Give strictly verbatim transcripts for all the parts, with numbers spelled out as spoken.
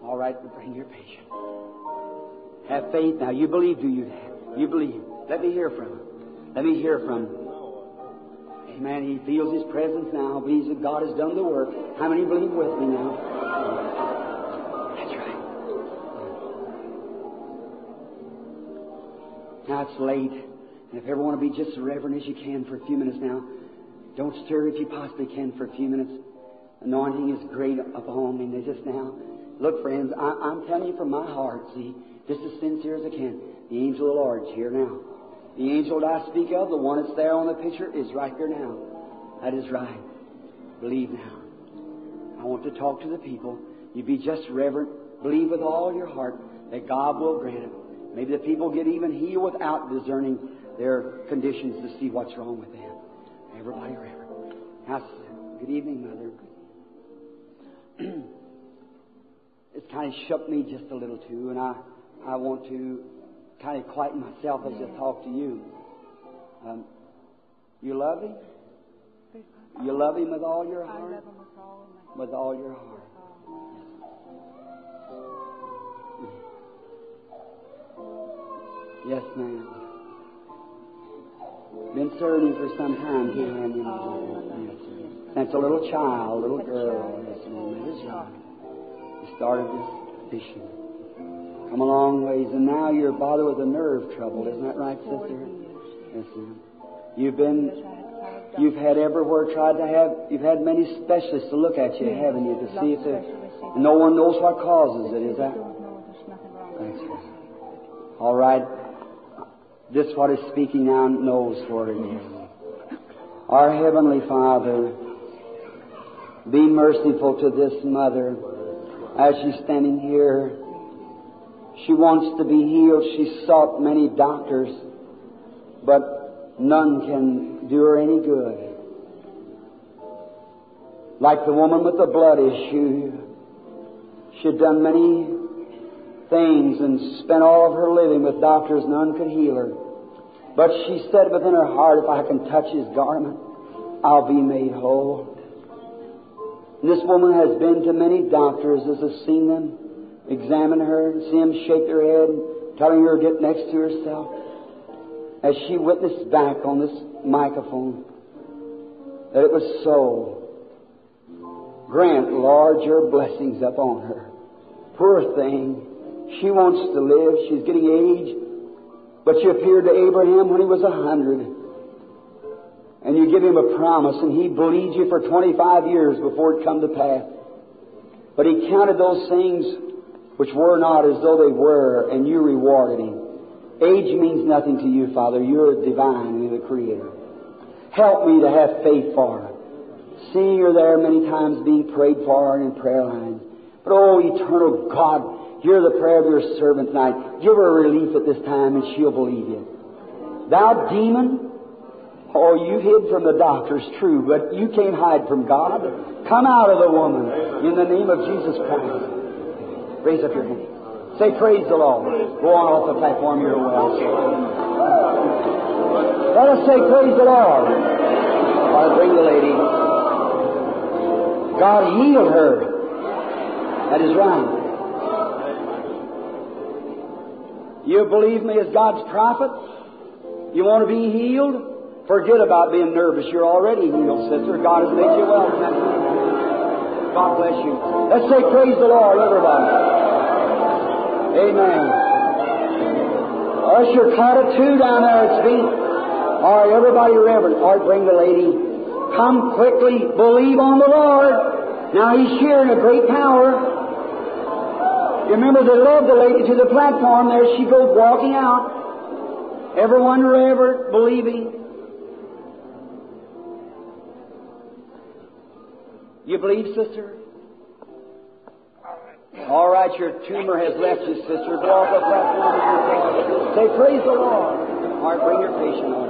All right, bring your patient. Have faith now. You believe, do you? You believe. Let me hear from him. Let me hear from him. Amen. He feels His presence now. Believes that God has done the work. How many believe with me now? That's right. Now it's late. And if you ever want to be just as reverent as you can for a few minutes now, don't stir if you possibly can for a few minutes. Anointing is great upon me just now. Look, friends, I, I'm telling you from my heart, see, just as sincere as I can, the angel of the Lord is here now. The angel that I speak of, the one that's there on the picture, is right here now. That is right. Believe now. I want to talk to the people. You be just reverent. Believe with all your heart that God will grant it. Maybe the people get even healed without discerning their conditions to see what's wrong with them. Everybody reverent. Now, good evening, Mother. It's kind of shook me just a little too, and I, I want to kind of quieten myself as I talk to you. Um, you love Him? You love Him with all your heart? I love Him with all my With all your heart. Yes, ma'am. Been serving Him for some time here, haven't you? Yes, that's a little child, little girl. Yes, ma'am. That is right. You started this issue. Come a long ways, and now you're bothered with a nerve trouble. Isn't that right, sister? Yes, ma'am. You've been, you've had everywhere tried to have, you've had many specialists to look at you, haven't you, to see if there, and no one knows what causes it. Is that? Thanks. All right. This what is speaking now knows what it is. Our Heavenly Father, be merciful to this mother as she's standing here. She wants to be healed. She's sought many doctors, but none can do her any good. Like the woman with the blood issue, she'd done many things and spent all of her living with doctors. None could heal her. But she said within her heart, if I can touch His garment, I'll be made whole. And this woman has been to many doctors, as has seen them, examine her, see them shake their head, telling her to get next to herself. As she witnessed back on this microphone that it was so. Grant, Lord, your blessings upon her. Poor thing. She wants to live. She's getting age. But she appeared to Abraham when he was a hundred. And you give him a promise, and he believed you for twenty-five years before it come to pass. But he counted those things which were not as though they were, and you rewarded him. Age means nothing to you, Father. You're divine. You're the Creator. Help me to have faith for her. Seeing her there many times being prayed for in prayer lines. But oh, eternal God, hear the prayer of your servant tonight. Give her relief at this time, and she'll believe you. Thou demon, oh, you hid from the doctors, true, but you can't hide from God. Come out of the woman in the name of Jesus Christ. Raise up your hand. Say, praise the Lord. Go on off the platform, you're well. Let us say, praise the Lord. I'll bring the lady. God healed her. That is right. You believe me as God's prophet? You want to be healed? Forget about being nervous. You're already healed, sister. God has made you well. God bless you. Let's say praise the Lord, everybody. Amen. Usher, caught it too down there at its feet. All right, everybody reverent. All right, bring the lady. Come quickly. Believe on the Lord. Now He's here in a great power. You remember they led the lady to the platform. There she goes walking out. Everyone reverent, believing. You believe, sister? All right, your tumor has left you, sister. Go off the platform with your patient. Say, praise the Lord. All right, bring your patient on.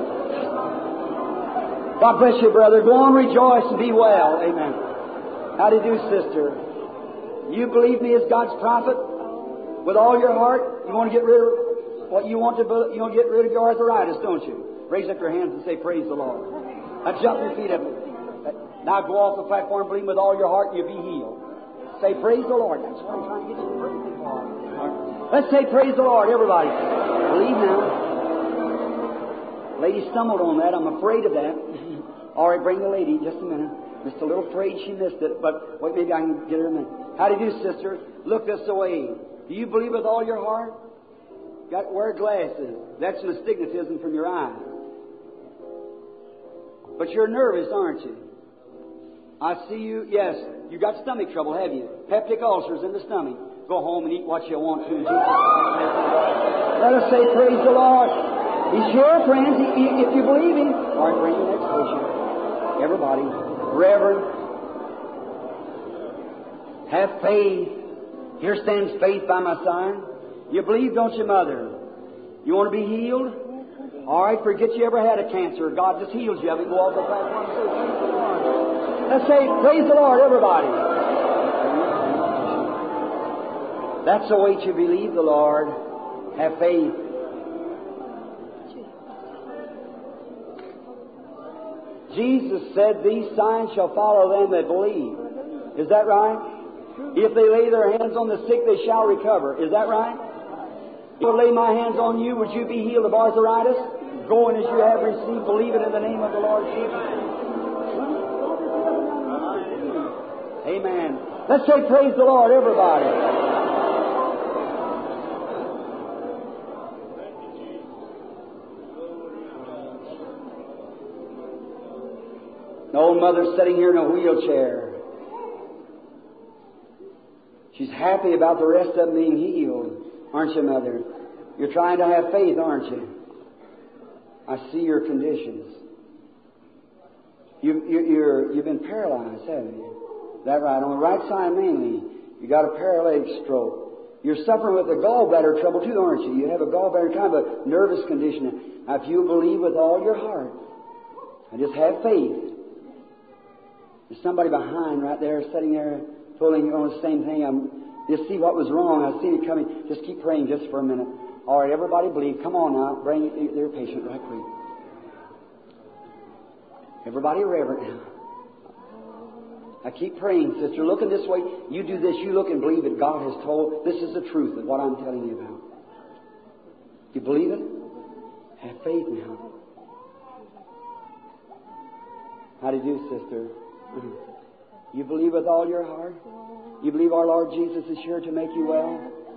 God bless you, brother. Go on, rejoice and be well. Amen. How do you do, sister? You believe me as God's prophet with all your heart? You want to get rid of what you want to? You want to get rid of your arthritis, don't you? Raise up your hands and say, praise the Lord. Now jump your feet up. Now go off the platform, believe with all your heart, and you'll be healed. say, praise the Lord. That's what I'm trying to get you to praise Him for. Let's say, praise the Lord, everybody. Believe now. Lady stumbled on that. I'm afraid of that. All right, bring the lady. Just a minute. Just a little afraid she missed it, but wait, maybe I can get her in a minute. How do you do, sister? Look this way. Do you believe with all your heart? Got wear glasses. That's an astigmatism from your eye. But you're nervous, aren't you? I see you. Yes, you got stomach trouble, have you? Peptic ulcers in the stomach. Go home and eat what you want to. Let us say, praise the Lord. He's here, friends, if you believe Him. All right, bring the next patient. Everybody. Reverend, have faith. Here stands faith by my side. You believe, don't you, Mother? You want to be healed? All right, forget you ever had a cancer. God just heals you of it. Go off the platform and say, praise the Lord. Let's say, praise the Lord, everybody. That's the way to believe the Lord. Have faith. Jesus said, these signs shall follow them that believe. Is that right? If they lay their hands on the sick, they shall recover. Is that right? If I lay my hands on you, would you be healed of arthritis? Go and as you have received, believe it in the name of the Lord Jesus. Amen. Let's say praise the Lord, everybody. An old mother sitting here in a wheelchair. She's happy about the rest of them being healed. Aren't you, Mother? You're trying to have faith, aren't you? I see your conditions. You, you, you're, you've been paralyzed, haven't you? Is that right? On the right side mainly, you got a paralytic stroke. You're suffering with a gallbladder trouble too, aren't you? You have a gallbladder, kind of a nervous condition. Now, if you believe with all your heart, and just have faith. There's somebody behind right there, sitting there, pulling on the same thing. I'm just see what was wrong. I see it coming. Just keep praying just for a minute. All right, everybody believe. Come on now. Bring their patient right quick. Everybody reverent now. I keep praying, sister. Looking this way. You do this. You look and believe that God has told. This is the truth of what I'm telling you about. You believe it? Have faith now. How do you do, sister? You believe with all your heart? You believe our Lord Jesus is here to make you well?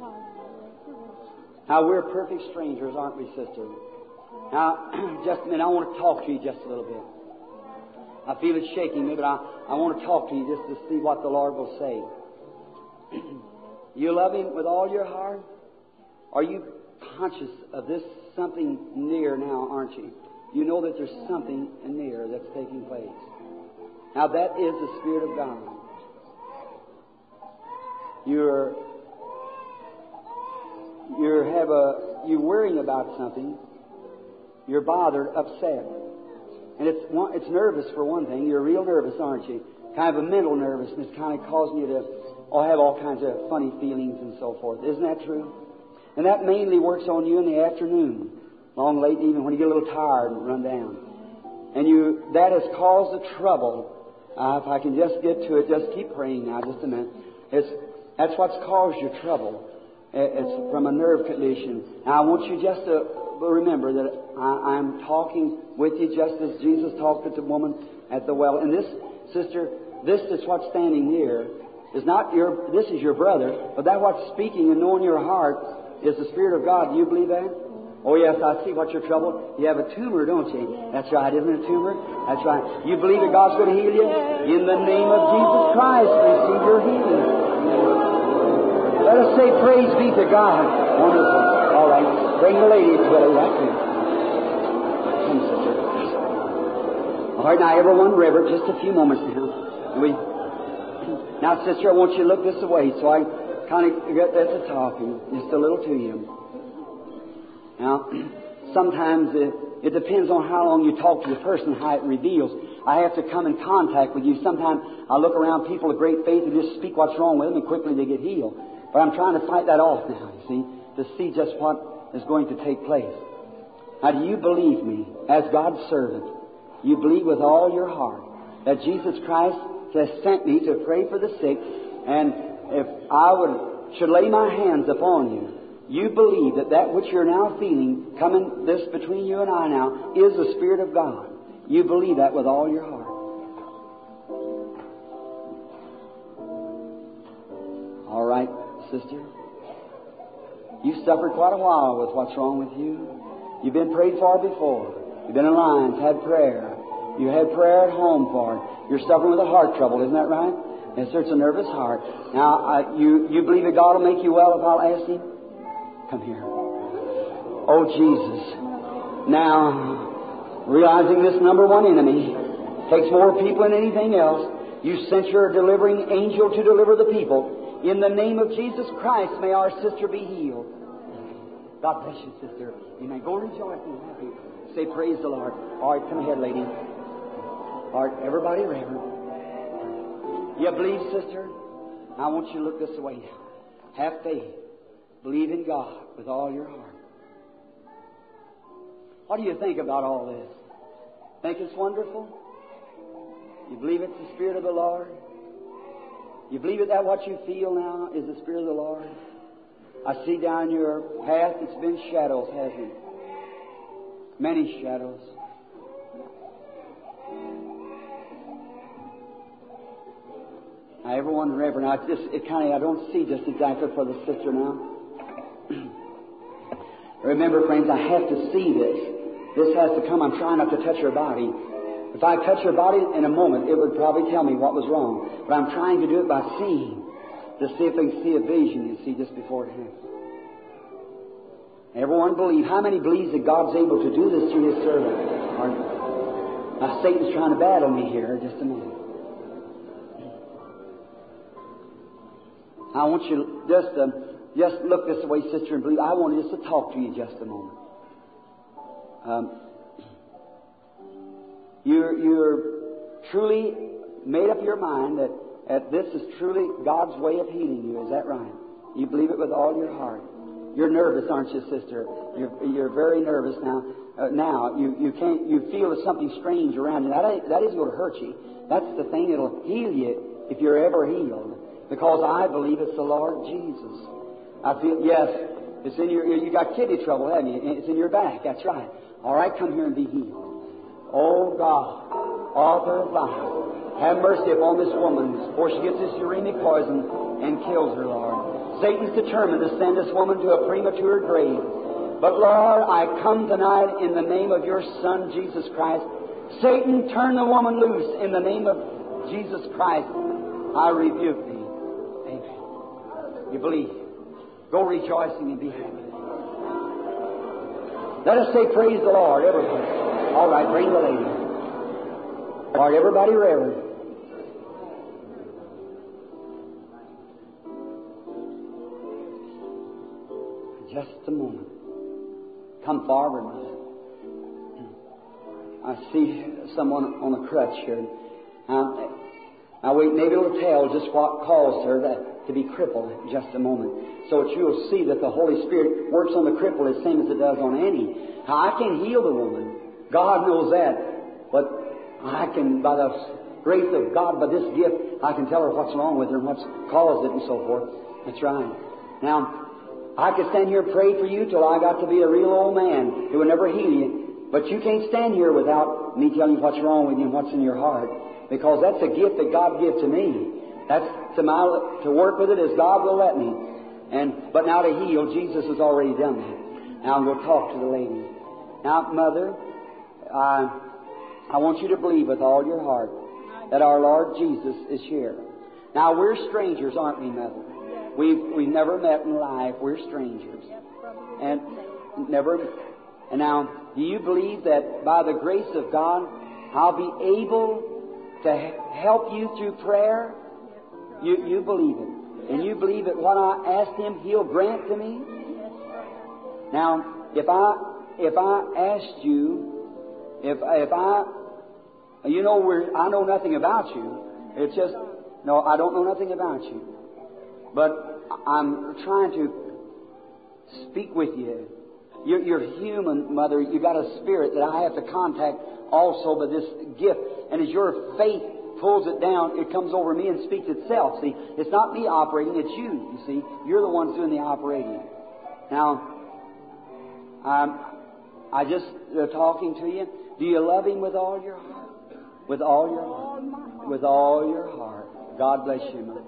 Now, we're perfect strangers, aren't we, sister? Now, just a minute, I want to talk to you just a little bit. I feel it shaking me, but I, I want to talk to you just to see what the Lord will say. You love Him with all your heart? Are you conscious of this something near now, aren't you? You know that there's something near that's taking place. Now that is the Spirit of God. You're you have a you're worrying about something. You're bothered, upset, and it's it's nervous for one thing. You're real nervous, aren't you? Kind of a mental nervousness, kind of causing you to oh, have all kinds of funny feelings and so forth. Isn't that true? And that mainly works on you in the afternoon, long late evening when you get a little tired and run down. And you that has caused the trouble. Uh, if I can just get to it, just keep praying now, just a minute. It's, that's what's caused your trouble. It's from a nerve condition. Now, I want you just to remember that I, I'm talking with you just as Jesus talked with the woman at the well. And this, sister, this is what's standing here. Is not your. This is your brother, but that what's speaking and knowing your heart is the Spirit of God. Do you believe that? Oh, yes, I see what your trouble. You have a tumor, don't you? That's right, isn't it a tumor? That's right. You believe that God's going to heal you? In the name of Jesus Christ, receive your healing. Let us say praise be to God. Wonderful. All right. Bring the lady to the right here. Come, sister. All right, now, everyone, reverent, just a few moments now. We, now, sister, I want you to look this way so I kind of get at the talking just a little to you. Now, sometimes it, it depends on how long you talk to the person, how it reveals. I have to come in contact with you. Sometimes I look around people of great faith and just speak what's wrong with them, and quickly they get healed. But I'm trying to fight that off now, you see, to see just what is going to take place. Now, do you believe me as God's servant? You believe with all your heart that Jesus Christ has sent me to pray for the sick, and if I would should lay my hands upon you, you believe that that which you're now feeling, coming this between you and I now, is the Spirit of God. You believe that with all your heart. All right, sister. You've suffered quite a while with what's wrong with you. You've been prayed for before. You've been in lines, had prayer. You had prayer at home for it. You're suffering with a heart trouble, isn't that right? Yes, sir, it's a nervous heart. Now, uh, you, you believe that God will make you well if I'll ask Him? Come here. Oh, Jesus. Now, realizing this number one enemy takes more people than anything else, you sent your delivering angel to deliver the people. In the name of Jesus Christ, may our sister be healed. God bless you, sister. Amen. Go rejoice and happy. Say, praise the Lord. All right, come ahead, lady. All right, everybody, reverend. You believe, sister? I want you to look this way now. Have faith. Believe in God with all your heart. What do you think about all this? Think it's wonderful? You believe it's the Spirit of the Lord? You believe that what you feel now is the Spirit of the Lord? I see down your path it's been shadows, hasn't it? Many shadows. Now, everyone, Reverend, I just it kind of I don't see just exactly for the sister now. Remember, friends, I have to see this. This has to come. I'm trying not to touch her body. If I touch her body in a moment, it would probably tell me what was wrong. But I'm trying to do it by seeing, to see if I can see a vision you see just before it happens. Everyone believe. How many believes that God's able to do this through His servant? Now, Satan's trying to battle me here. Just a minute. I want you to just, uh, just look this way, sister, and believe. I want just to talk to you just a moment. Um, you're, you're truly made up your mind that, that this is truly God's way of healing you. Is that right? You believe it with all your heart. You're nervous, aren't you, sister? You're, you're very nervous now. Uh, now you, you can't. You feel there's something strange around you. That ain't, that isn't going to hurt you. That's the thing that'll heal you if you're ever healed. Because I believe it's the Lord Jesus. I feel, yes, it's in your, you got kidney trouble, haven't you? It's in your back, that's right. All right, come here and be healed. Oh God, author of life, have mercy upon this woman before she gets this uremic poison and kills her, Lord. Satan's determined to send this woman to a premature grave. But Lord, I come tonight in the name of your Son, Jesus Christ. Satan, turn the woman loose in the name of Jesus Christ. I rebuke thee. You believe. Go rejoicing and be happy. Let us say praise the Lord, everybody. All right, bring the lady. All right, everybody reverend. Just a moment. Come forward, brother. I see someone on a crutch here. Now, now wait, maybe it'll tell just what caused her to to be crippled in just a moment, so that you'll see that the Holy Spirit works on the cripple the same as it does on any. Now, I can heal the woman. God knows that. But I can, by the grace of God, by this gift, I can tell her what's wrong with her and what's caused it and so forth. That's right. Now, I could stand here and pray for you till I got to be a real old man. It would never heal you. But you can't stand here without me telling you what's wrong with you and what's in your heart. Because that's a gift that God gave to me. That's to my, to work with it as God will let me. And, but now to heal, Jesus has already done that. Now I'm going to talk to the lady. Now, Mother, I, I want you to believe with all your heart that our Lord Jesus is here. Now, we're strangers, aren't we, Mother? We've, we've never met in life. We're strangers. And never. And now, do you believe that by the grace of God, I'll be able to help you through prayer? You, you believe it. And you believe that what I asked Him, He'll grant to me? Now, if I, if I asked you, if, if I, you know, we're, I know nothing about you. It's just, no, I don't know nothing about you. But I'm trying to speak with you. You're, you're human, Mother. You've got a spirit that I have to contact also by this gift. And as your faith pulls it down, it comes over me and speaks itself. See, it's not me operating, it's you, you see. You're the ones doing the operating. Now, I'm, I just uh, talking to you. Do you love Him with all your heart? With all your heart? With all your heart. God bless you, Mother.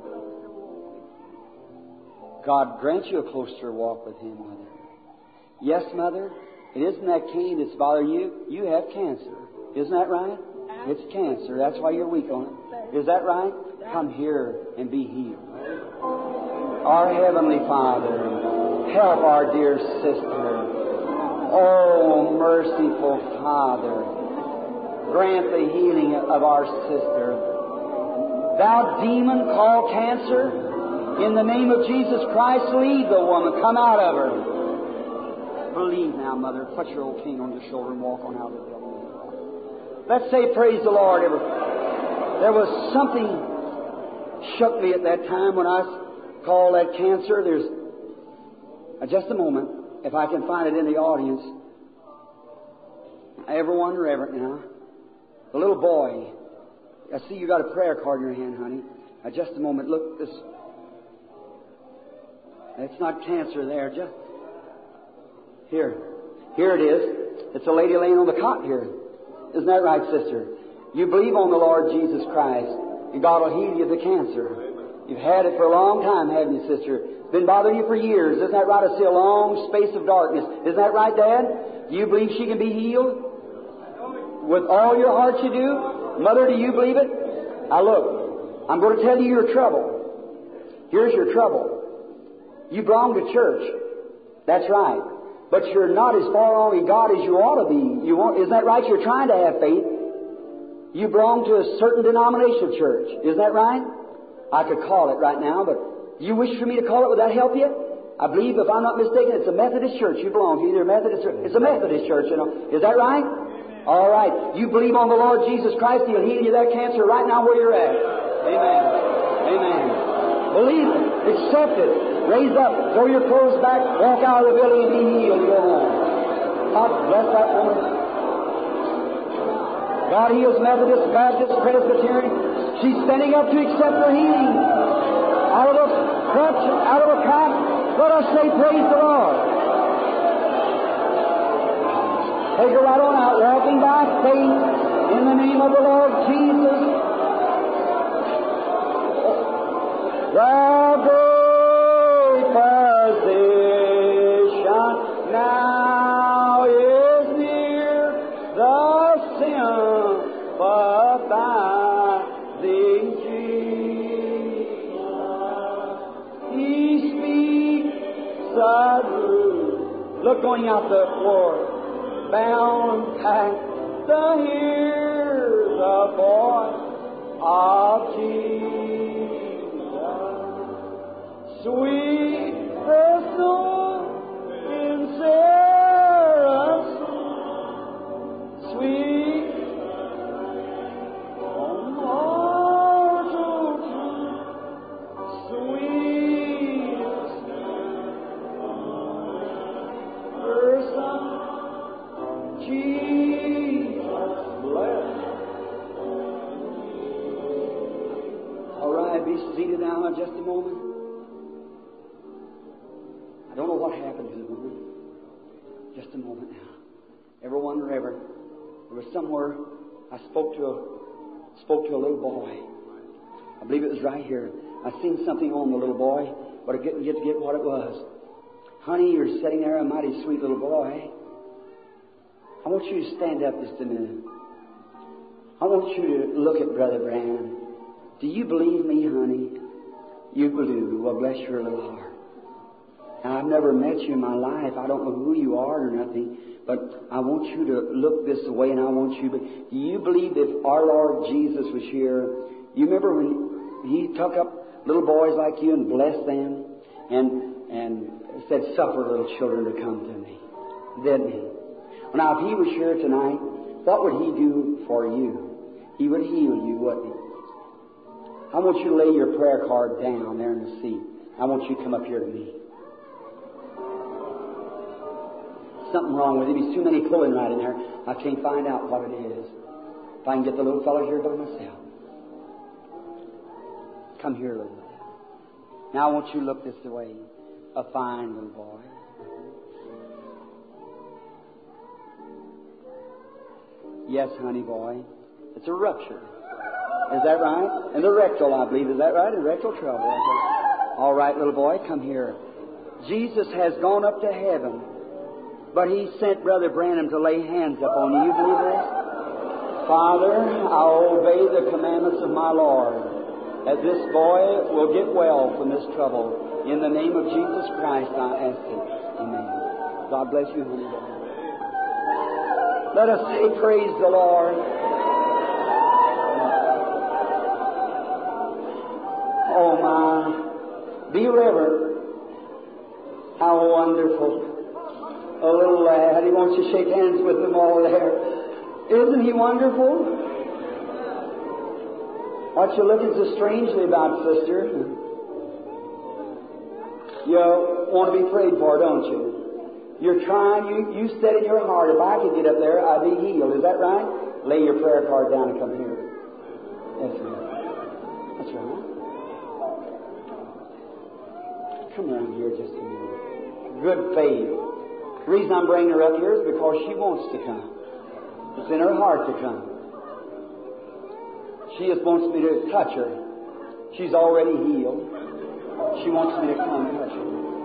God grant you a closer walk with Him, Mother. Yes, Mother, it isn't that cane that's bothering you. You have cancer. Isn't that right? It's cancer. That's why you're weak on it. Is that right? Come here and be healed. Our Heavenly Father, help our dear sister. Oh, merciful Father, grant the healing of our sister. Thou demon called cancer, in the name of Jesus Christ, leave the woman. Come out of her. Believe now, Mother. Put your old cane on your shoulder and walk on out of the building. Let's say, praise the Lord. There was something shook me at that time when I called that cancer. There's uh, just a moment, if I can find it in the audience. Everyone reverent now. The little boy. I see you got a prayer card in your hand, honey. Uh, just a moment. Look, this. It's not cancer there. Just here. Here it is. It's a lady laying on the cot here. Isn't that right, sister? You believe on the Lord Jesus Christ, and God will heal you of the cancer. You've had it for a long time, haven't you, sister? It's been bothering you for years. Isn't that right? I see a long space of darkness. Isn't that right, Dad? Do you believe she can be healed? With all your heart you do? Mother, do you believe it? Now look, I'm going to tell you your trouble. Here's your trouble. You belong to church. That's right. But you're not as far along in God as you ought to be. You want, isn't that right? You're trying to have faith. You belong to a certain denomination of church. Isn't that right? I could call it right now, but you wish for me to call it? Would that help you? I believe, if I'm not mistaken, it's a Methodist church you belong to. Either a Methodist or it's a Methodist church, you know. Is that right? Amen. All right. You believe on the Lord Jesus Christ, He'll heal you that cancer right now where you're at. Amen. Amen. Believe it. Accept it. Raise up. Throw your clothes back. Walk out of the building and be healed. Go home. God bless that woman. God heals Methodist, Baptist, Presbyterian. She's standing up to accept her healing. Out of a crutch, out of a cot. Let us say, praise the Lord. Take her right on out, walking by faith in the name of the Lord Jesus. The great physician now is near, the sympathizing Jesus. He speaks the truth. Look, going out the floor, bound packed, to hear the voice of Jesus. Sweet the soul in Sarah's sweet on mortal sweetest person Jesus bless. All right, be seated now in just a moment. I don't know what happened to the woman. Just a moment now. Everyone reverent. There was somewhere I spoke to a spoke to a little boy. I believe it was right here. I seen something on the little boy, but I didn't get to get what it was. Honey, you're sitting there, a mighty sweet little boy. I want you to stand up just a minute. I want you to look at Brother Branham. Do you believe me, honey? You do. Well, bless your little heart. Now, I've never met you in my life. I don't know who you are or nothing, but I want you to look this way, and I want you to... Do you believe if our Lord Jesus was here, you remember when He took up little boys like you and blessed them and and said, suffer little children to come to me, didn't He? Well, now, if He was here tonight, what would He do for you? He would heal you, wouldn't He? I want you to lay your prayer card down there in the seat. I want you to come up here to me. Something wrong with him. He's too many pulling right in there. I can't find out what it is. If I can get the little fellow here by myself. Come here, little boy. Now, won't you look this way? A fine little boy. Yes, honey boy. It's a rupture. Is that right? And the rectal, I believe. Is that right? A rectal trouble. All right, little boy, come here. Jesus has gone up to heaven, but He sent Brother Branham to lay hands upon you. You believe this? Father, I'll obey the commandments of my Lord, that this boy will get well from this trouble. In the name of Jesus Christ, I ask it. Amen. God bless you, honey boy. Let us say, praise the Lord. Oh, my. Be reverent. How wonderful. A little lad. He wants you to shake hands with them all there. Isn't he wonderful? What you looking so strangely about, sister? You want to be prayed for, don't you? You're trying, you, you said in your heart, if I could get up there, I'd be healed. Is that right? Lay your prayer card down and come here. That's right. That's right. Come around here just a minute. Good faith. The reason I'm bringing her up here is because she wants to come. It's in her heart to come. She just wants me to touch her. She's already healed. She wants me to come and touch her.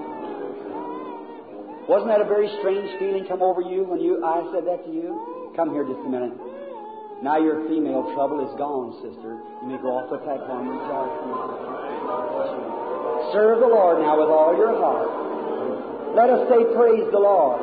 Wasn't that a very strange feeling come over you when you I said that to you? Come here just a minute. Now your female trouble is gone, sister. You may go off the platform and charge. Serve the Lord now with all your heart. Let us say, praise the Lord.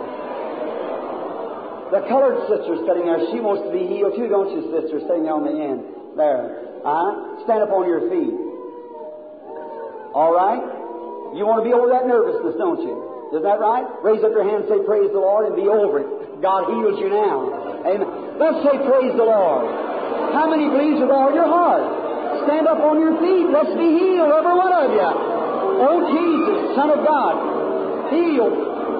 The colored sister sitting there, she wants to be healed too, don't you, sister, sitting there on the end? There. Uh, stand up on your feet. All right? You want to be over that nervousness, don't you? Is that right? Raise up your hand and say, praise the Lord, and be over it. God heals you now. Amen. Let's say, praise the Lord. How many believes with all your heart? Stand up on your feet. Let's be healed, every one of you. Oh, Jesus, Son of God, healed.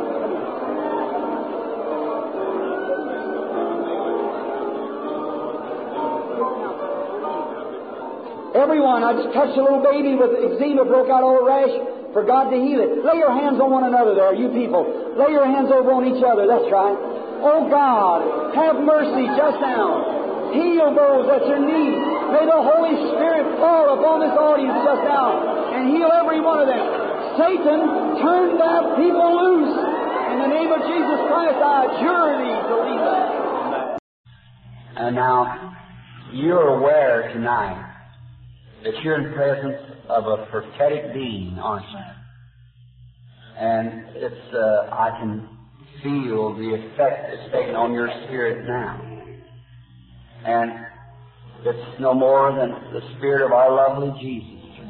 Everyone, I just touched a little baby with eczema, broke out all rash, for God to heal it. Lay your hands on one another there, you people. Lay your hands over on each other, that's right. Oh God, have mercy just now. Heal those that are in need. May the Holy Spirit fall upon this audience just now and heal every one of them. Satan, turn that people loose. In the name of Jesus Christ, I adjure thee to leave them. And now, you're aware tonight that you're in presence of a prophetic being, aren't you? And it's, uh, I can feel the effect it's taken on your spirit now. And it's no more than the Spirit of our lovely Jesus.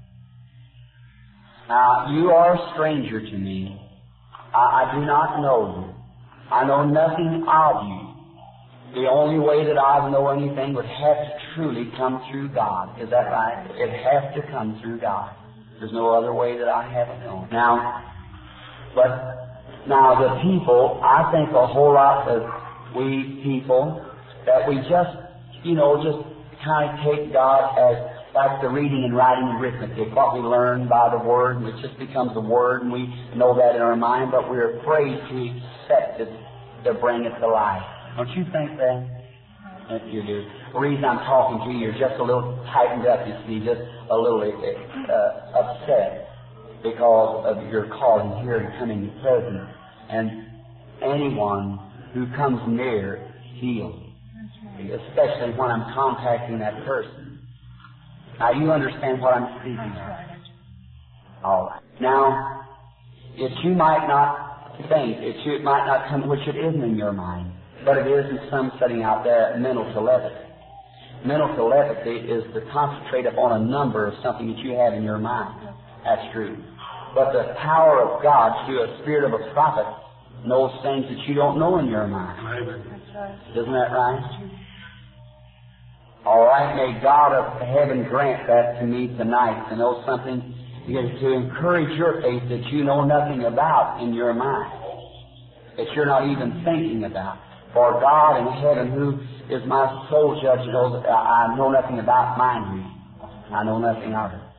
Now, you are a stranger to me. I, I do not know you. I know nothing of you. The only way that I would know anything would have to truly come through God. Is that right? It has to come through God. There's no other way that I haven't known. Now, but now the people, I think a whole lot of we people that we just, you know, just kind of take God as like the reading and writing arithmetic, what we learn by the Word, and it just becomes the Word, and we know that in our mind, but we're afraid to accept it, to bring it to life. Don't you think that? Yes, you do. The reason I'm talking to you, you're just a little tightened up, you see, just a little uh, upset because of your calling here and coming present. And anyone who comes near, healed. Especially when I'm contacting that person. Now, you understand what I'm speaking of. All right. Now, if you might not think, if you, it might not come, which it isn't in your mind, but it is in some setting out there, mental telepathy. Mental telepathy is to concentrate upon a number of something that you have in your mind. That's true. But the power of God through a spirit of a prophet knows things that you don't know in your mind. Isn't that right? All right, may God of heaven grant that to me tonight, to know something, to encourage your faith that you know nothing about in your mind, that you're not even thinking about. For God in heaven, who is my sole judge, knows that I know nothing about mind reading. I know nothing of it.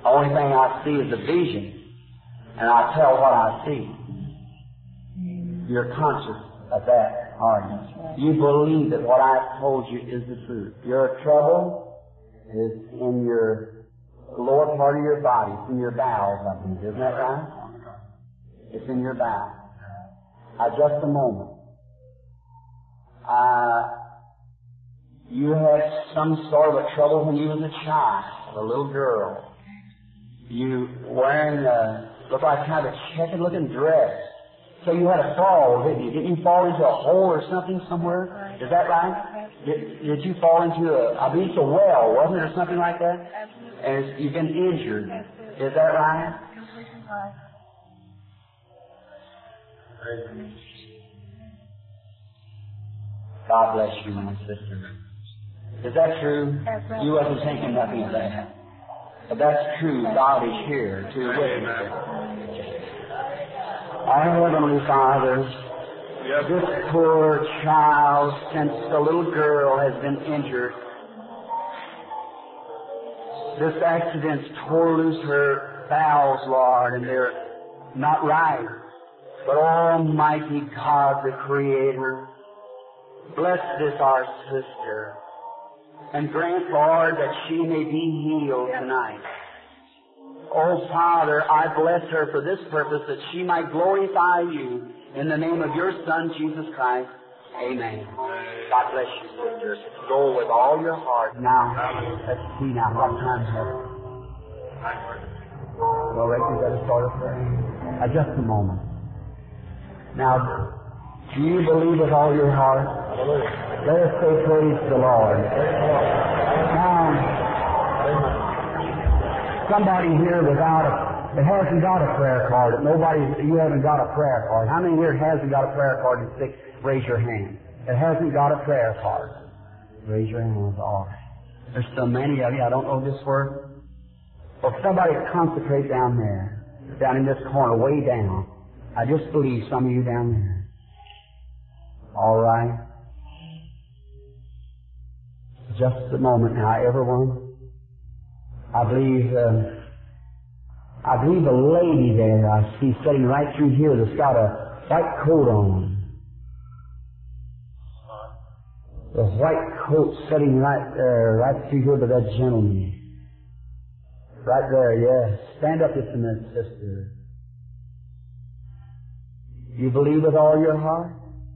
The only thing I see is a vision, and I tell what I see. You're conscious of that, aren't you? You believe that what I've told you is the truth. Your trouble is in your lower part of your body. It's in your bowels, I think. Isn't that right? It's in your bowels. Uh, just a moment. Uh, you had some sort of a trouble when you was a child, a little girl. You wearing a, looked like kind of a checkered looking dress. So you had a fall, didn't you? Didn't you fall into a hole or something somewhere? Is that right? Did, did you fall into a, I believe it's a well, wasn't it, or something like that? And you've been injured. Is that right? God bless you, my sister. Is that true? You wasn't thinking nothing of that. But that's true. God is here to witness it. Our Heavenly Father, this poor child, since the little girl has been injured, this accident's tore loose her bowels, Lord, and they're not right. But Almighty God, the Creator, bless this our sister, and grant, Lord, that she may be healed tonight. Oh, Father, I bless her for this purpose, that she might glorify you in the name of your Son, Jesus Christ. Amen. God bless you, sister. Go with all your heart. Now, let's see now. What time is it? Well, Rick, you better start a prayer. Uh, just a moment. Now, do you believe with all your heart? Let us say praise the Lord. Now, somebody here without a, that hasn't got a prayer card, that nobody, you haven't got a prayer card. How many here hasn't got a prayer card and stick? Raise your hand. That hasn't got a prayer card. Raise your hands. All right. There's so many of you, I don't know this word. Well, somebody concentrate down there, down in this corner, way down. I just believe some of you down there. All right. Just a moment now, everyone. I believe, uh, I believe a lady there I see sitting right through here that's got a white coat on. The white coat sitting right there, right through here by that gentleman. Right there, yes. Stand up just a minute, sister. You believe with all your heart?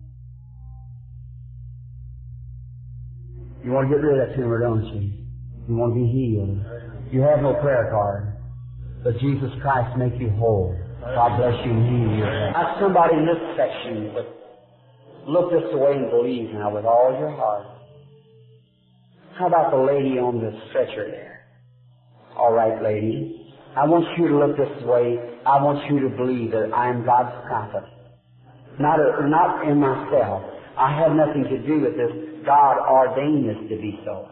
You want to get rid of that tumor, don't you? You want to be healed. You have no prayer card, but Jesus Christ make you whole. God bless you and heal you. Ask somebody in this section, but look this way and believe now with all your heart. How about the lady on the stretcher there? All right, lady. I want you to look this way. I want you to believe that I am God's prophet. Not, a, not in myself. I have nothing to do with this. God ordained this to be so.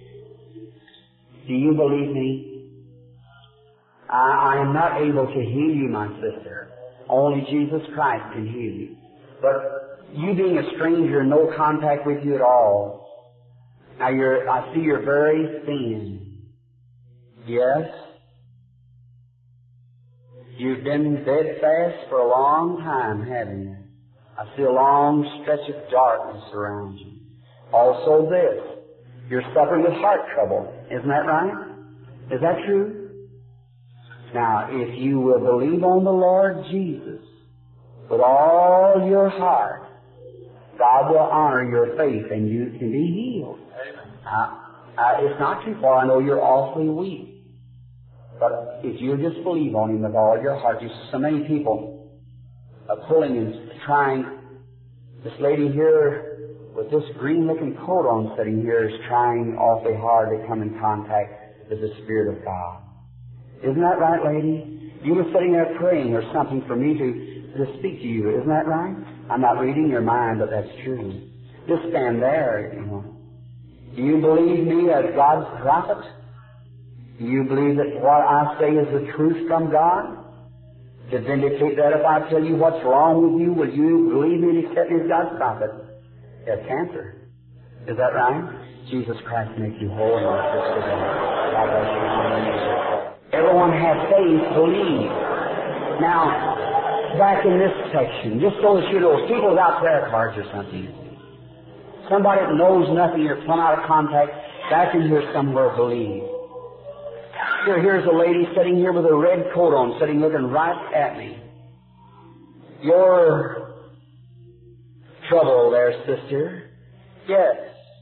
Do you believe me? I, I am not able to heal you, my sister. Only Jesus Christ can heal you. But you being a stranger, no contact with you at all. Now you're, I see you're very thin. Yes? You've been bedfast for a long time, haven't you? I see a long stretch of darkness around you. Also this, you're suffering with heart trouble. Isn't that right? Is that true? Now, if you will believe on the Lord Jesus with all your heart, God will honor your faith and you can be healed. Uh, uh, it's not too far. I know you're awfully weak. But if you just believe on Him with all your heart, you see so many people are pulling and trying. This lady here with this green-looking coat on sitting here is trying awfully hard to come in contact with the Spirit of God. Isn't that right, lady? You were sitting there praying or something for me to, to speak to you. Isn't that right? I'm not reading your mind, but that's true. Just stand there, you know. Do you believe me as God's prophet? Do you believe that what I say is the truth from God? To vindicate that, if I tell you what's wrong with you, will you believe me and accept me as God's prophet? You have cancer. Is that right? Jesus Christ make you whole. God bless you. Everyone has faith, believe. Now, back in this section, just so that you know, people without prayer cards or something. Somebody that knows nothing, you're plumb out of contact, back in here somewhere, believe. Here, here's a lady sitting here with a red coat on, sitting looking right at me. Your trouble there, sister. Yes.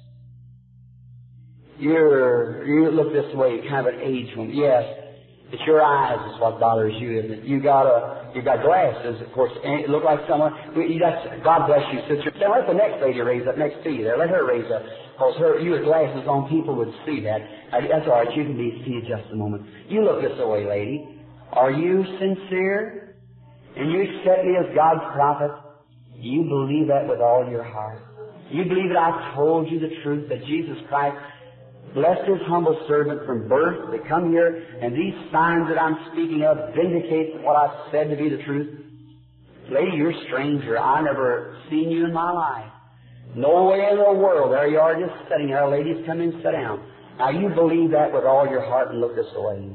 You're, you look this way, kind of an aged woman. Yes. It's your eyes is what bothers you, isn't it? You got a, you got glasses, of course. And it look like someone. You got, God bless you, sister. Now let the next lady raise up next to you there. Let her raise up, because her, you with glasses on, people would see that. Uh, that's all right. You can be see just a moment. You look this way, lady. Are you sincere? And you accept me as God's prophet? Do you believe that with all your heart? Do you believe that I told you the truth, that Jesus Christ blessed His humble servant from birth to come here, and these signs that I'm speaking of vindicate what I've said to be the truth? Lady, you're a stranger. I never seen you in my life. No way in the world. There you are just sitting there. Ladies, come in, sit down. Now you believe that with all your heart and look this way.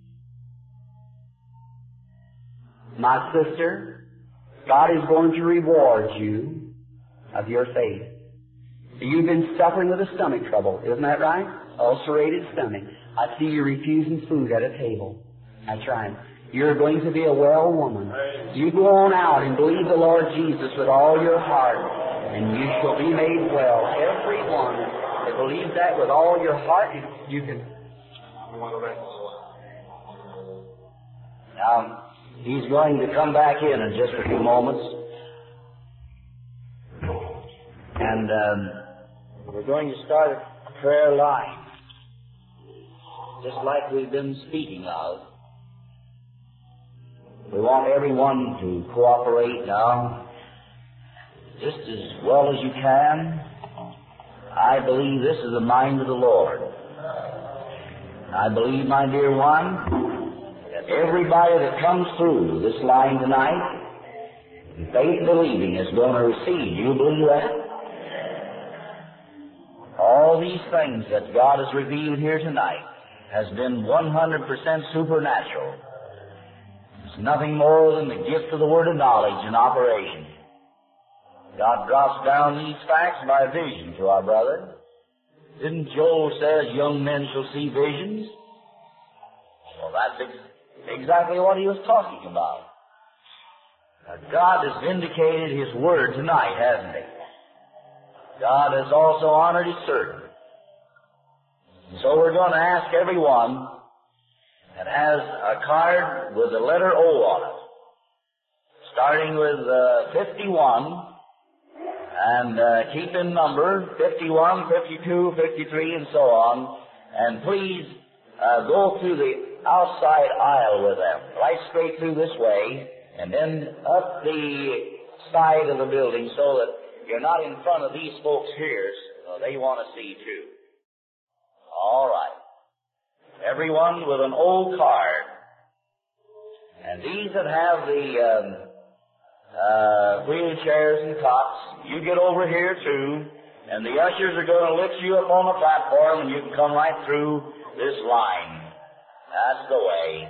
My sister, God is going to reward you of your faith. You've been suffering with a stomach trouble, isn't that right? Ulcerated stomach. I see you refusing food at a table. That's right. You're going to be a well woman. You go on out and believe the Lord Jesus with all your heart, and you shall be made well. Everyone that believes that with all your heart, you can. Now, he's going to come back in in just a few moments. And um, we're going to start a prayer line, just like we've been speaking of. We want everyone to cooperate now, just as well as you can. I believe this is the mind of the Lord. I believe, my dear one, that everybody that comes through this line tonight, faith believing, is going to receive. Do you believe that? All these things that God has revealed here tonight has been one hundred percent supernatural. It's nothing more than the gift of the word of knowledge in operation. God drops down these facts by vision to our brother. Didn't Joel say, young men shall see visions? Well, that's ex- exactly what he was talking about. Now, God has vindicated His word tonight, hasn't He? God has also honored His servant. So we're going to ask everyone that has a card with the letter O on it, starting with uh, fifty-one, and uh, keep in number fifty-one, fifty-two, fifty-three, and so on. And please uh, go through the outside aisle with them, right straight through this way, and then up the side of the building so that you're not in front of these folks here, so they want to see too. All right. Everyone with an old card. And these that have the um, uh, wheelchairs and cots, you get over here too, and the ushers are going to lift you up on the platform, and you can come right through this line. That's the way.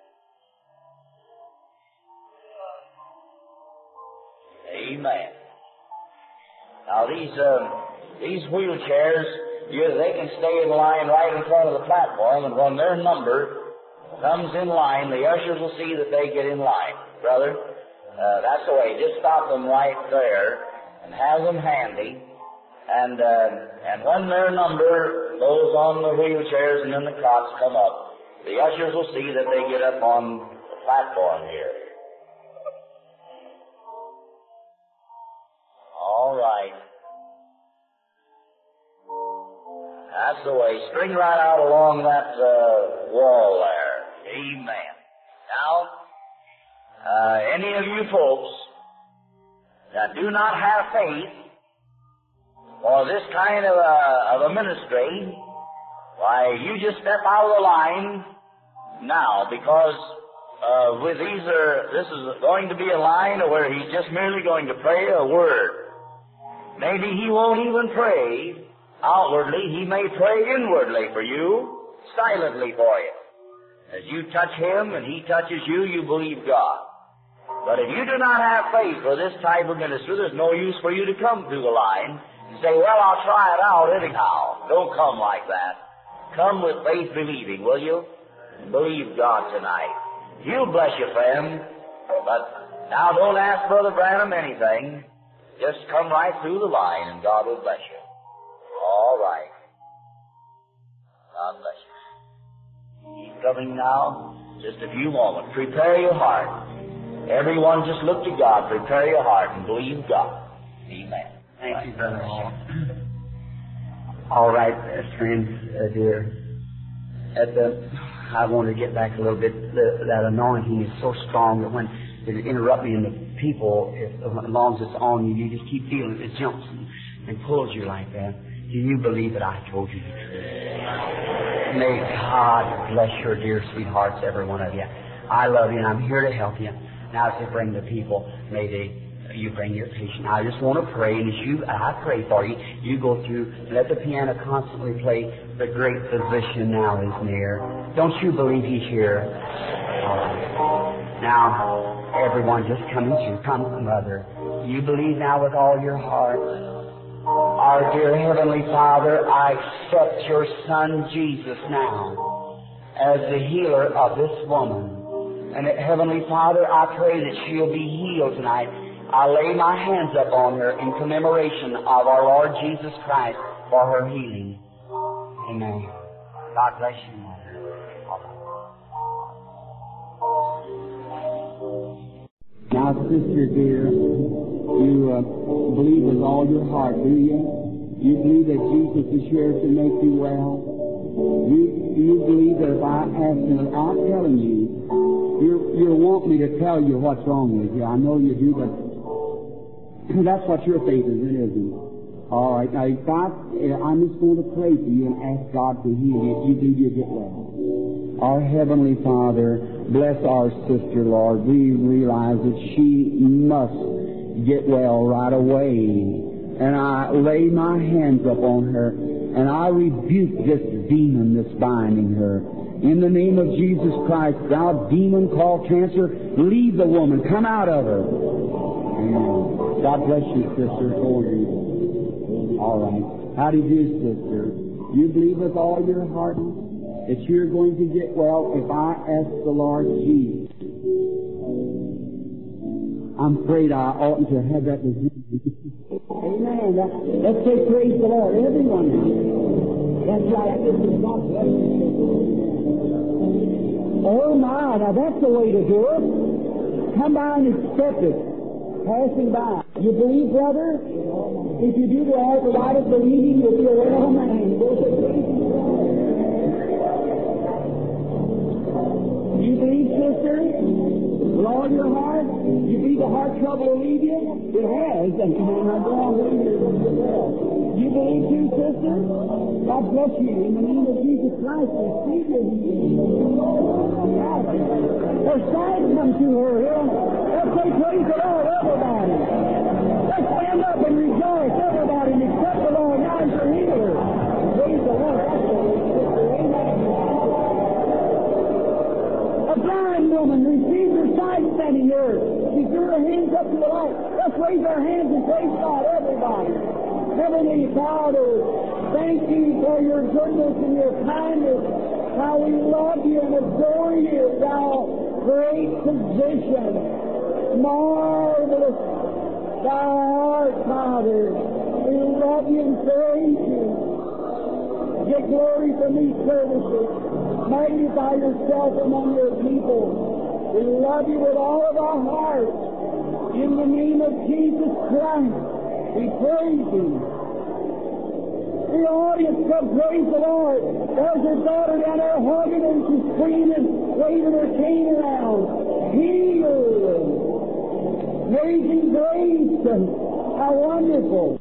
Amen. Now these uh, these wheelchairs, you, they can stay in line right in front of the platform, and when their number comes in line, the ushers will see that they get in line. Brother, uh, that's the way. Just stop them right there and have them handy. And uh, and when their number goes on the wheelchairs and then the cots come up, the ushers will see that they get up on the platform here. All right. That's the way. String right out along that uh, wall there. Amen. Now, uh, any of you folks that do not have faith for this kind of a, of a ministry, why, you just step out of the line now, because uh, with these are, this is going to be a line where he's just merely going to pray a word. Maybe he won't even pray outwardly. He may pray inwardly for you, silently for you. As you touch him and he touches you, you believe God. But if you do not have faith for this type of ministry, there's no use for you to come through the line and say, well, I'll try it out anyhow. Don't come like that. Come with faith believing, will you? Believe God tonight. He'll bless you, friend. But now don't ask Brother Branham anything. Just come right through the line and God will bless you. All right. God bless you. He's coming now. Just a few moments. Prepare your heart. Everyone just look to God. Prepare your heart and believe God. Amen. Thank you, Brother Hall. All right, uh, friends, uh, dear. At the, I want to get back a little bit. The, that anointing is so strong that when it interrupts me and the people, if, as long as it's on you, you just keep feeling it. It jumps and, and pulls you like that. Do you believe that I told you the truth? May God bless your dear sweethearts, every one of you. I love you and I'm here to help you. Now, as they bring the people, may they, you bring your patient. I just want to pray, and as you, I pray for you, you go through, let the piano constantly play, the great physician now is near. Don't you believe he's here? All right. Now, everyone just coming through. Come, Mother. You believe now with all your heart. Our dear Heavenly Father, I accept your Son Jesus now as the healer of this woman. And Heavenly Father, I pray that she'll be healed tonight. I lay my hands up on her in commemoration of our Lord Jesus Christ for her healing. Amen. God bless you, Mother. Now, sister dear, you uh, believe with all your heart, do you? You believe that Jesus is here to make you well? You, you believe that if I ask him, I'm telling you, you you want me to tell you what's wrong with you. I know you do, but that's what your faith is in, isn't it? All right. Now, God, I'm just going to pray for you and ask God to heal you. You believe you get well. Our Heavenly Father, bless our sister, Lord. We realize that she must get well right away. And I lay my hands up on her, and I rebuke this demon that's binding her. In the name of Jesus Christ, thou demon called cancer, leave the woman. Come out of her. Amen. God bless you, sister. For you. All right. How do you do, sister? You believe with all your heart that you're going to get well if I ask the Lord Jesus. I'm afraid I oughtn't to have that disease. Amen. Let's say praise the Lord. Everyone. That's right. God bless you. Oh my, now that's the way to do it. Come by and accept it. Passing by. You believe, brother? If you do the arthritis believing, you'll be a well man. You believe, sister? With all your heart? You believe the heart trouble will leave you? It has. You believe too, sister? God bless you. In the name of Jesus Christ, receive your healing. Her sight come to her. Let's say praise the Lord, everybody. Let's stand up and rejoice, everybody, and accept the Lord now as your healer. Praise the Lord. That's the way, sister. Amen. A blind woman received her sight standing here. She threw her hands up to the light. Let's raise our hands and praise God, everybody. Heavenly Father, thank you for your goodness and your kindness. How we love you and adore you, thou great physician. Marvelous thou art, Father. We love you and praise you. Get glory from these services. Magnify yourself among your people. We love you with all of our hearts. In the name of Jesus Christ, we praise you. The audience come praise the Lord. There's her daughter down there hugging and she's screaming, waving her cane around. Healed. Amazing grace. How wonderful.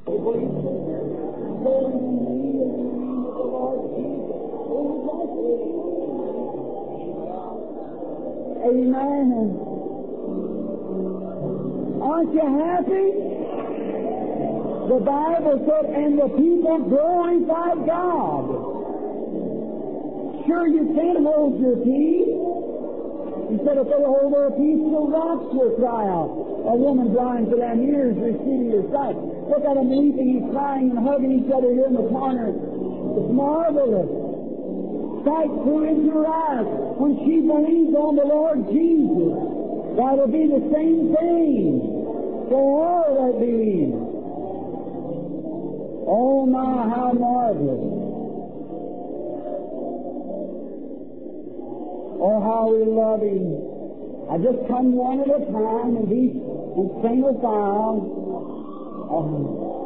Amen. Aren't you happy? The Bible said, and the people glorified God. sure you can't hold your peace. He said if they hold their peace, the rocks will cry out. A woman blind for them years receiving her sight. Look at them weeping and crying and hugging each other here in the corner. It's marvelous. Sight flew into her eyes when she believes on the Lord Jesus. That'll be the same thing for all that believe. Oh my, how marvelous. Oh, how we love Him. I just come one at a time and be in single file. Oh.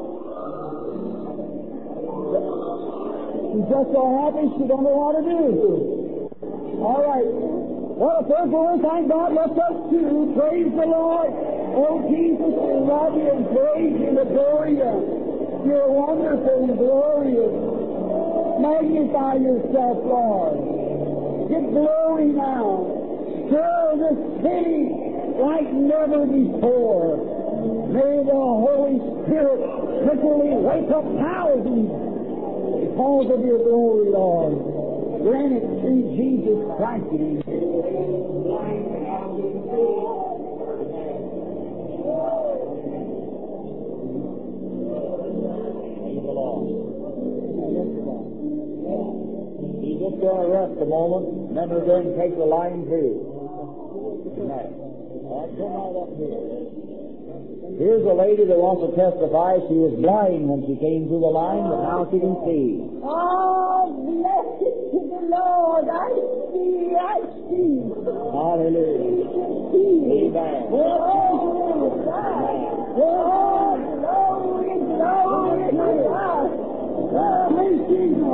She's just so happy she don't know what to do. All right. Well, first of all, thank God, let's us too. Praise the Lord. Oh, Jesus, we love you and praise you and adore you. You're wonderful and glorious. Magnify yourself, Lord. Get glory now. Stir this city like never before. May the Holy Spirit literally wake up thousands because of your glory, Lord. Grant it through Jesus Christ. You just go and rest a moment, and then we're going to take the line through. Amen. All right, come right up here. Here's a lady that wants to testify. She was blind when she came through the line, but now she can see. Oh, blessed to the Lord. I see, I see. Hallelujah. Amen. Oh, glory, glory to God. Praise Jesus.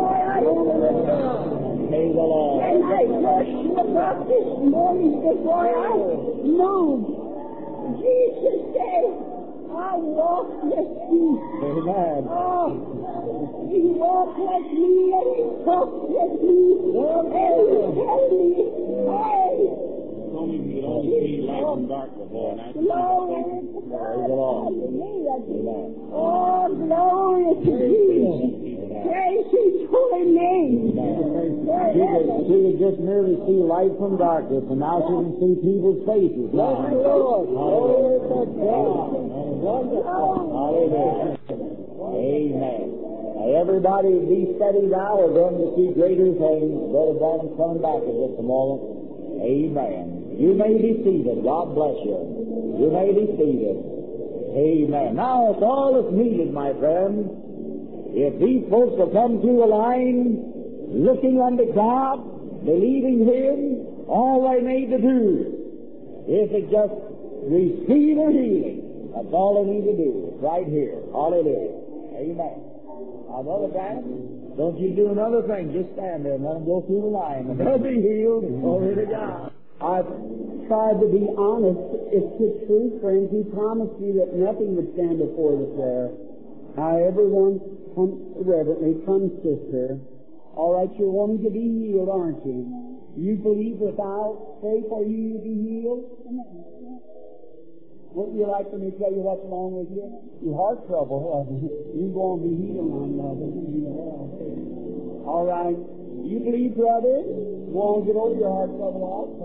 Praise the Lord. And I just about this morning before I moved, Jesus said, I walk with you. Amen. Oh, He walked with me and He talked with me. And He told me, hey, Told me you could only see light and dark before, and I glory to Praise the Lord. God. Oh, glory to Jesus. Praise His holy name. She could, she could just merely see light from darkness, and now she can see people's faces. Bless the Lord. Glory to God. Hallelujah. Amen. Now, everybody be steady now. We're going to see greater things. Brother Branham's coming back in just a moment. Amen. You may be seated. God bless you. You may be seated. Amen. Now, it's all that's needed, my friend. If these folks will come through a line looking unto God, believing Him, all they need to do is to just receive their healing. That's all they need to do. It's right here. Hallelujah. Amen. Now, Brother Branham, don't you do another thing. Just stand there and let them go through the line, and they'll be healed. Glory to God. I've tried to be honest. It's the truth, friends. He promised me that nothing would stand before the prayer. Now, everyone, come reverently, come, sister. All right, you're wanting to be healed, aren't you? You believe without faith, are you to be healed? Wouldn't you like for me to tell you what's wrong with you? Your heart trouble, hasn't it? You go and be healed on that. All right. You believe, brother? Go on, get over your heart trouble also.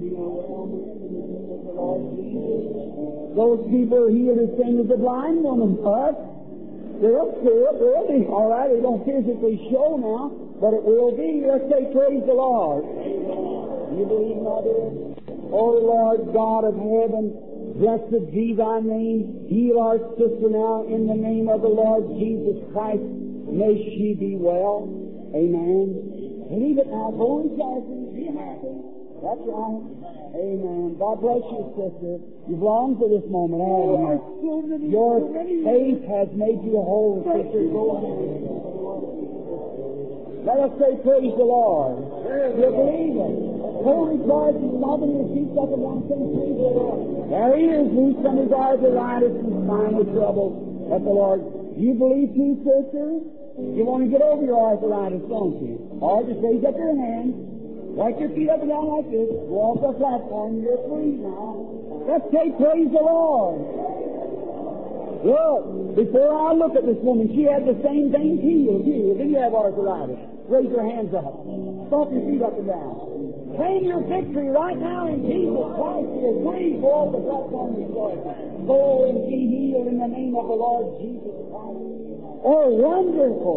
Those people are healed as same as the blind woman, but they'll see it, they'll be all right. They don't physically show now, but it will be. Let's say, praise the Lord. You believe, mother? Oh, Lord God of heaven, blessed be thy name. Heal our sister now in the name of the Lord Jesus Christ. May she be well. Amen. Believe it now. Go and be happy. That's right. Amen. God bless you, sister. You've longed for this moment, haven't you? Your faith has made you whole, sister. Go ahead. Let us say praise the Lord. You believe it. Holy Christ is loving your feet up and down, saying praise the Lord. There he is, loose from his arthritis and spinal trouble. Let the Lord. You believe too, sister? You want to get over your arthritis, don't you? Or just raise up your hands. Wipe your feet up and down like this. Go off the platform. You're free now. Let's say praise the Lord. Look, before I look at this woman, she had the same thing healed. You didn't you have arthritis? Raise your hands up. off your feet up and down. Claim your victory right now in Jesus Christ. You're free. Go off the platform and rejoice. Go and be healed in the name of the Lord Jesus Christ. Oh, wonderful.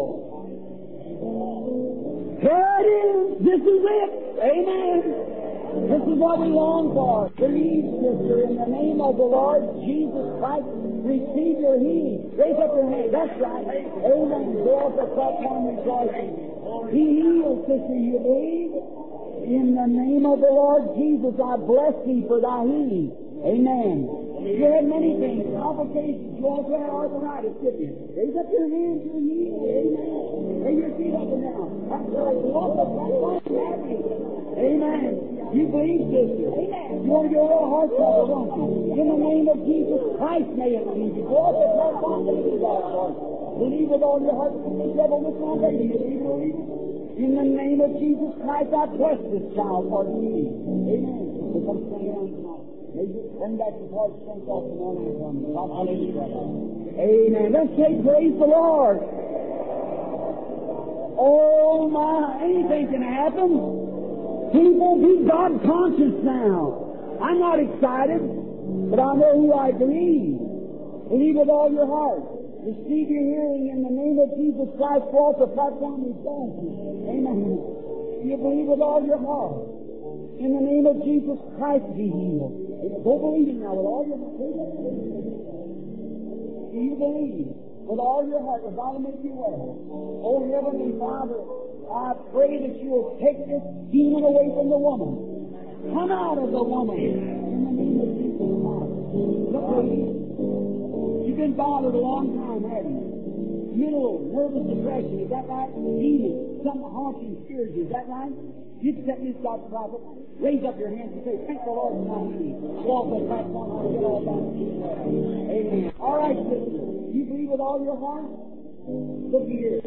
Here it is. This is it. Amen. This is what we long for. Believe, sister, in the name of the Lord Jesus Christ. Receive your healing. Raise up your hand. That's right. Amen. Go off the platform rejoicing. He heals, sister. You believe? In the name of the Lord Jesus, I bless thee for thy healing. Amen. You had many things, complications. You also had arthritis, didn't you? Raise up your hands. You're healed. Amen. Raise your feet up and down. That's right. Go off the platform happy. Amen. You believe, sister. Amen. You want to get a little heart trouble, don't you? In the name of Jesus Christ, may it leave you. Go off the platform and believe that, Lord. Believe with all your heart. The devil was not ready. You believe, believe. In the name of Jesus Christ, I bless this child for healing. Amen. So come stand down tonight. Maybe bring back the heart strength off the morning from you. Amen. Let's say praise the Lord. Oh my, anything can happen. People, be God conscious now. I'm not excited, but I know who I believe. Believe with all your heart. Receive your healing in the name of Jesus Christ. Fall the platform and thank you. Amen. You believe with all your heart. In the name of Jesus Christ, be healed. Go believing now with all your heart. Do you believe with all your heart that God will make you well? Oh, Heavenly Father, I pray that you will take this demon away from the woman. Come out of the woman in the name of Jesus Christ. Look, lady, you've been bothered a long time, haven't you? Middle nervous depression, is that right? Demons, some haunting spirits, is that right? You accept this God's prophet. Raise up your hands and say, thank the Lord for my healing. Walk the platform and get all done. Amen. All right, sister. You believe with all your heart? Look here.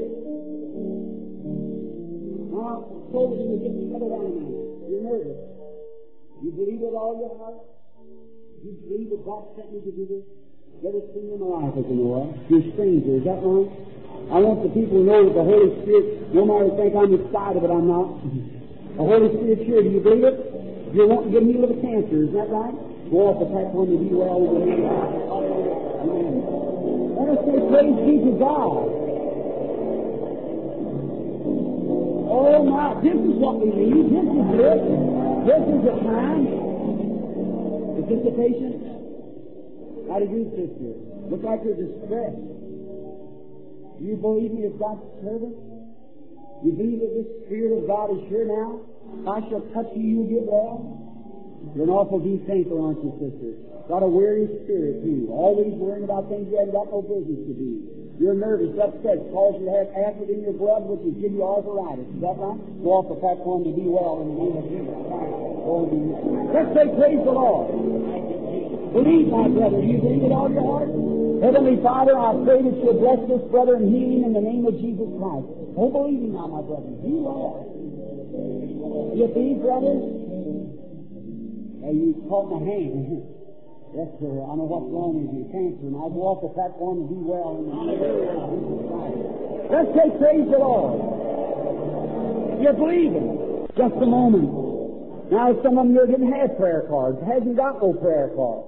Now, told you to get together down now. You're nervous. You believe with all your heart? You believe that God sent me to do this? Never seen in my life as you know. You're a stranger, is that right? I want the people to know that the Holy Spirit, no matter think I'm excited, but I'm not. The Holy Spirit's here. Do you believe it? You want to get healed of a cancer, is that right? Go off the platform and be well with me. Amen. Let us say praise be to God. Oh my, this is what we need. This is it. This is the time. Is this the patient? How do you do, sister? Look like you're distressed. You believe me as God's servant? You believe that this Spirit of God is here now? If I shall touch you, you'll get well? You're an awful deep thinker, aren't you, sister? Got a weary spirit, too. Always worrying about things you haven't got no business to do. You're nervous, upset, cause you to have acid in your blood, which will give you arthritis. Is that right? Go off the platform to be well in the name of Jesus Christ. Let's say praise the Lord. Believe, my brother. You believe with all your heart? Heavenly Father, I pray that you'll bless this brother and heal him in the name of Jesus Christ. Oh, believe me now, my brother. Be well. You believe, brother? Hey, you caught my hand. Yes, sir. I know what's wrong with you. Cancer. And I'll go off the platform and be well in the name of Jesus Christ. Let's say praise the Lord. You're believing. Just a moment. Now, some of you didn't have prayer cards. Hasn't got no prayer cards.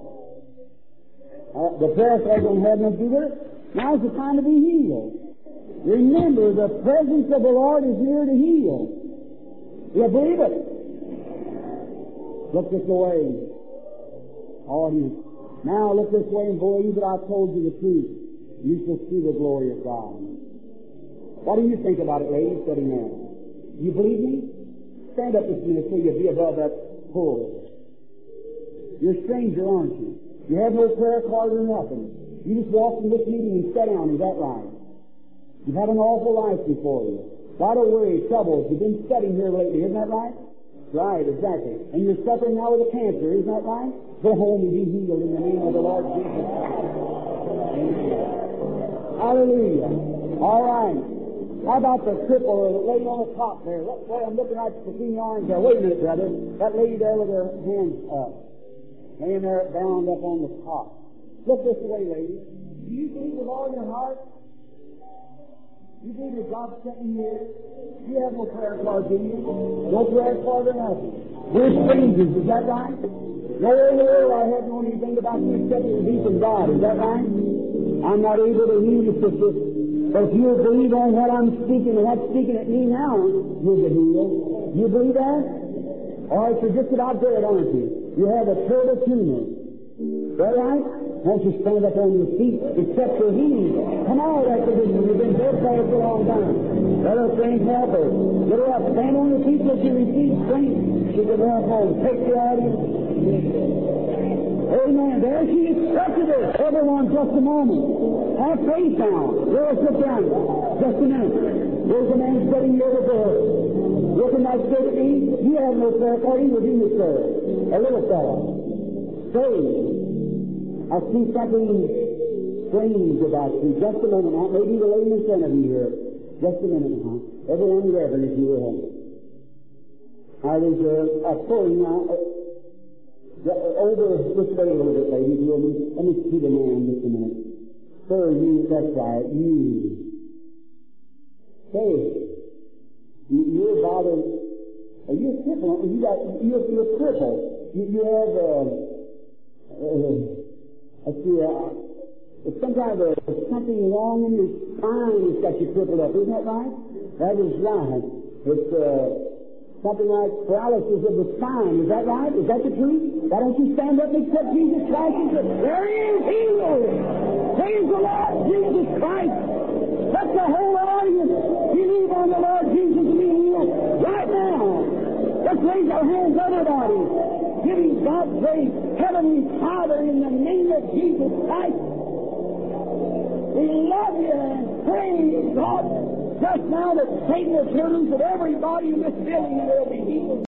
Uh, the prayer cards don't have no either. Now's the time to be healed. Remember, the presence of the Lord is near to heal. You believe it? Look this way. Audience. Now look this way and believe that I told you the truth. You shall see the glory of God. What do you think about it, ladies, sitting there? You believe me? Stand up this minute so you'll be above that pulpit. You're a stranger, aren't you? You have no prayer card or nothing. You just walked in this meeting and sat down. Is that right? You've had an awful life before you. A lot of worry, troubles. You've been studying here lately. Isn't that right? Right, exactly. And you're suffering now with a cancer. Isn't that right? Go home and be healed in the name of the Lord Jesus. Amen. Hallelujah. All right. How about the cripple lady on the top there? Let's say I'm looking right between the arms there. Wait a minute, brother. That lady there with her hands up. Laying there bound up on the top. Look this way, lady. Do you believe with all your heart? You believe that God sent me here? You have no prayer card, do you? No prayer card or nothing. We're strangers, is that right? Nowhere in the world I have known anything about you except it be from God, is that right? I'm not able to heal you, sister. But if you believe on what I'm speaking and what's speaking at me now, you'll get healed. You believe that? All right, you're just about dead, aren't you? You have a terrible tumor. Is that right? Won't you stand up on your feet, except for healing? Come out of that position. You've been dead for a long time. Let her strength help her. Get her up. Stand on your feet till she receives strength. She can run home. Take the audience. Amen. There she is. Accepted it. Everyone, just a moment. Have faith now. Girl, sit down. Just a minute. There's a man sitting here with her. Looking like straight at me. You have no prayer card either, do you, sir? A little fellow. Say, I see something strange about you. Just a moment now. Maybe the lady in front of you here. Just a minute now. Everyone reverend, if you will. Now, there's a, a pulling now. Uh, over this way a little bit, ladies. Let me, let me see the man just a minute. Sir, you, that's right. You. Say, you, you're bothered. Are you a cripple? You got, you're, you're a cripple. You, you have, uh, uh, I see, uh, it's some kind of a, something wrong in your spine that's got you crippled up. Isn't that right? That is right. It's uh, something like paralysis of the spine. Is that right? Is that the truth? Why don't you stand up and accept Jesus Christ and say, there he is, healed! Praise the Lord Jesus Christ! Let the whole audience believe on the Lord Jesus and be healed right now. Let's raise our hands, everybody, giving God praise. Heavenly Father, in the name of Jesus Christ, we love you and praise God. Just now that Satan has loosed everybody in this building and they'll be healed.